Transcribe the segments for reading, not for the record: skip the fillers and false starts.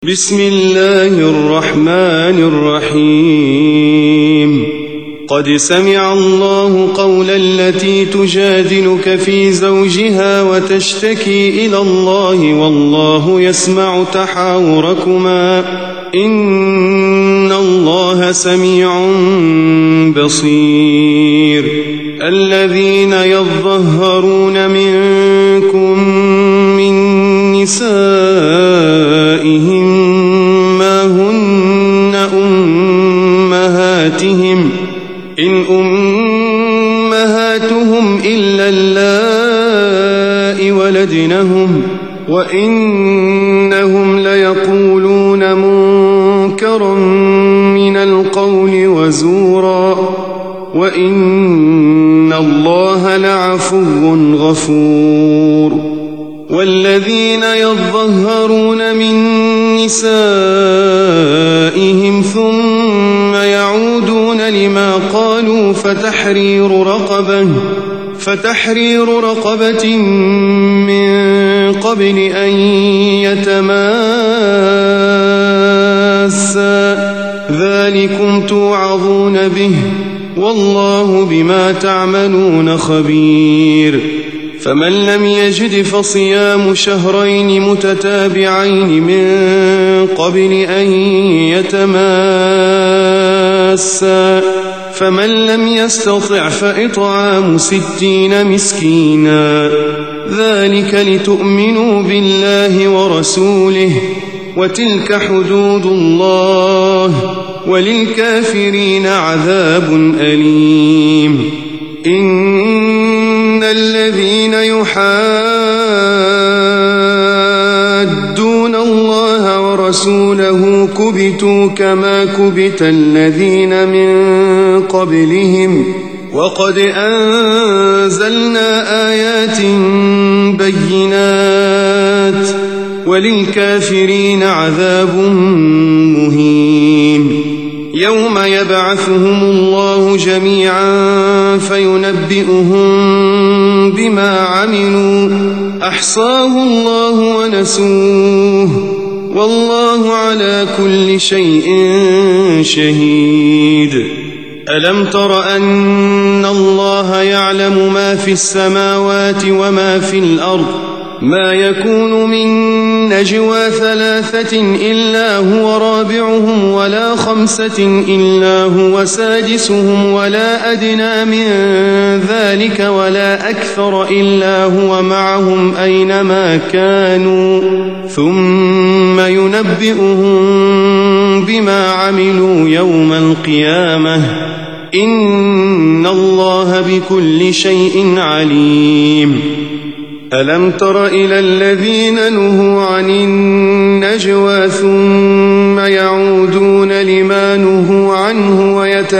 بسم الله الرحمن الرحيم قد سمع الله قول التي تجادلك في زوجها وتشتكي إلى الله والله يسمع تحاوركما إن الله سميع بصير الذين يظهرون منكم من نسائهم ما هن أمهاتهم إن أمهاتهم إلا اللائي ولدنهم وإنهم ليقولون منكرا من القول وزورا وإن الله لعفو غفور والذين يظهرون من نسائهم ثم يعودون لما قالوا فتحرير رقبة من قبل أن يتماسا ذلكم توعظون به والله بما تعملون خبير فمن لم يجد فصيام شهرين متتابعين من قبل أن يتماسا فمن لم يستطع فإطعام 60 مسكينا ذلك لتؤمنوا بالله ورسوله وتلك حدود الله وللكافرين عذاب أليم إن الذين يحادون الله ورسوله كبتوا كما كبت الذين من قبلهم وقد أنزلنا آيات بينات وللكافرين عذاب مهين يوم يبعثهم الله جميعا فينبئهم بما عملوا أحصاه الله ونسوه والله على كل شيء شهيد ألم تر أن الله يعلم ما في السماوات وما في الأرض ما يكون من نجوى 3 إلا هو رابعهم ولا 5 إلا هو سادسهم ولا أدنى من ذلك ولا أكثر إلا هو معهم أينما كانوا ثم ينبئهم بما عملوا يوم القيامة إن الله بكل شيء عليم ألم تر إلى الذين نهوا عن النجوى ثم يعودون لما نهوا عنه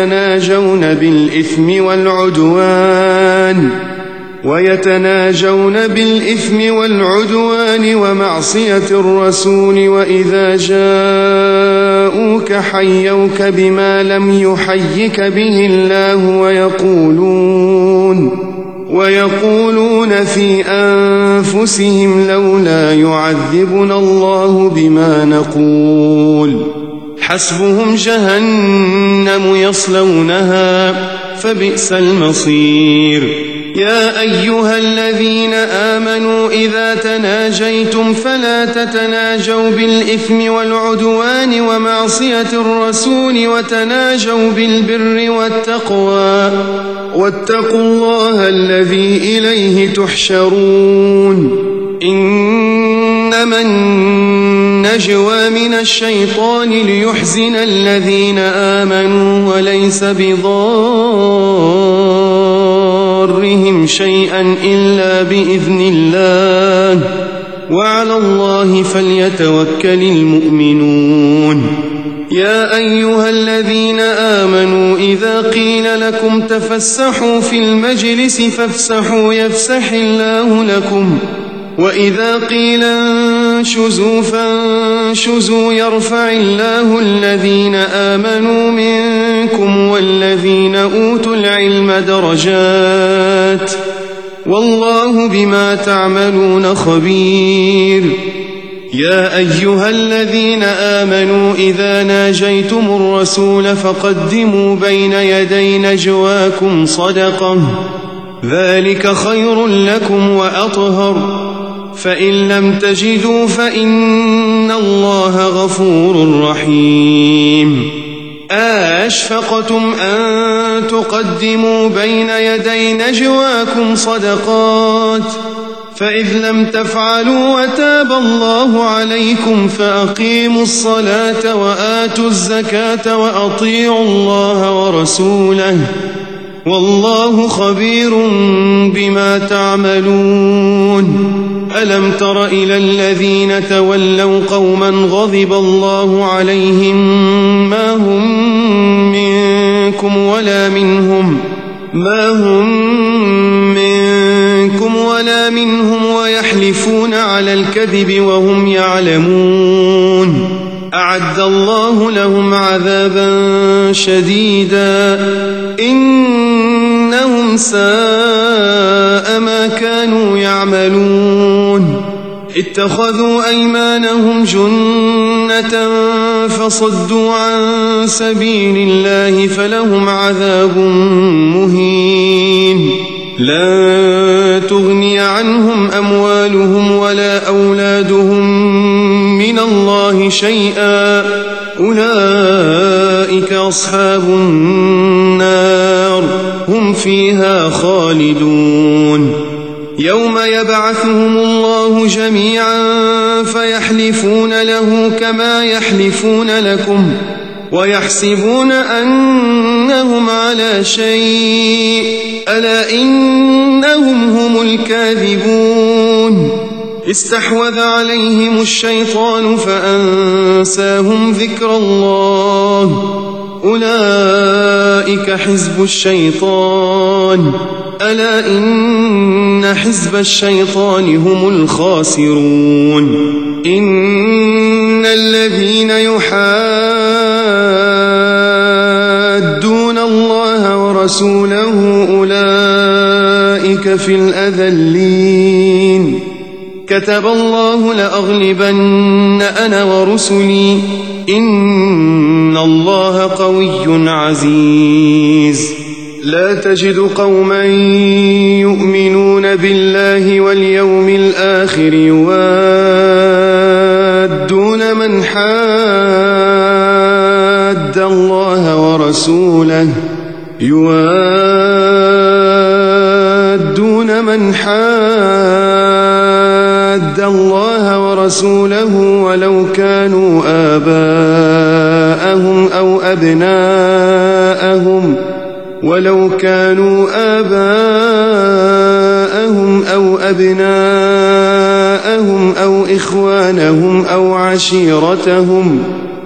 ويتناجون بالإثم والعدوان ومعصية الرسول وإذا جاءوك حيوك بما لم يحيك به الله ويقولون في أنفسهم لولا يعذبنا الله بما نقول حسبهم جهنم يصلونها فبئس المصير يا أيها الذين آمنوا إذا تناجيتم فلا تتناجوا بالإثم والعدوان ومعصية الرسول وتناجوا بالبر والتقوى واتقوا الله الذي إليه تحشرون إنما النجوى من الشيطان ليحزن الذين آمنوا وليس بضارهم شيئا إلا بإذن الله وعلى الله فليتوكل المؤمنون يا أيها الذين آمنوا إذا قيل لكم تفسحوا في المجلس فافسحوا يفسح الله لكم وإذا قيل انشزوا فانشزوا يرفع الله الذين آمنوا منكم والذين أوتوا العلم درجات والله بما تعملون خبير يا أيها الذين آمنوا إذا ناجيتم الرسول فقدموا بين يدي نجواكم صدقة ذلك خير لكم وأطهر فإن لم تجدوا فإن الله غفور رحيم أشفقتم أن تقدموا بين يدي نجواكم صدقات فإذ لم تفعلوا وتاب الله عليكم فأقيموا الصلاة وآتوا الزكاة وأطيعوا الله ورسوله والله خبير بما تعملون ألم تر إلى الذين تولوا قوما غضب الله عليهم ما هم منكم ولا منهم ويحلفون على الكذب وهم يعلمون أعد الله لهم عذابا شديدا إنهم ساء ما كانوا يعملون اتخذوا أيمانهم جنة فصدوا عن سبيل الله فلهم عذاب مهين لا تغني عنهم أموالهم ولا أولادهم من الله شيئا أولئك أصحاب النار هم فيها خالدون يوم يبعثهم الله جميعا فيحلفون له كما يحلفون لكم ويحسبون أنهم على شيء ألا إنهم هم الكاذبون استحوذ عليهم الشيطان فأنساهم ذكر الله أولئك حزب الشيطان ألا إن حزب الشيطان هم الخاسرون إن الذين يحادون الله ورسوله أولئك في الأذلين كتب الله لأغلبن أنا ورسلي إن الله قوي عزيز لا تجد قوما يؤمنون بالله واليوم الآخر يوادون من حاد الله ورسوله ولو كانوا آباءهم أو أبناءهم أو إخوانهم أو عشيرتهم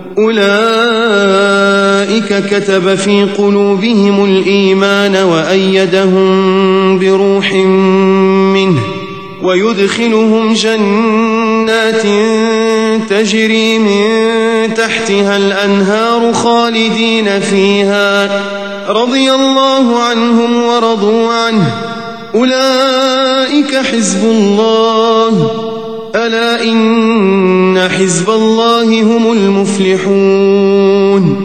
أولئك كتب في قلوبهم الإيمان وأيدهم بروح منه ويدخلهم جنات تجري من تحتها الأنهار خالدين فيها رضي الله عنهم ورضوا عنه أولئك حزب الله ألا إن حزب الله هم المفلحون